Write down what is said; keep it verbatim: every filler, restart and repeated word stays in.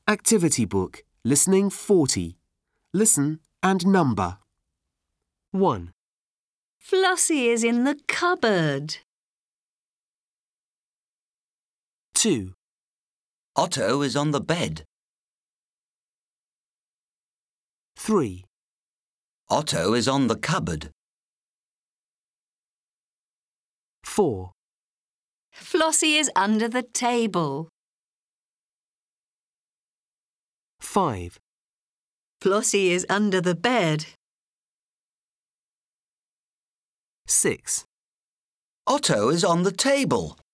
Activity book, listening forty. Listen and number. one. Flossie is in the cupboard. two. Otto is on the bed. three. Otto is on the cupboard. four. Flossie is under the table. five. Flossie is under the bed. six. Otto is on the table.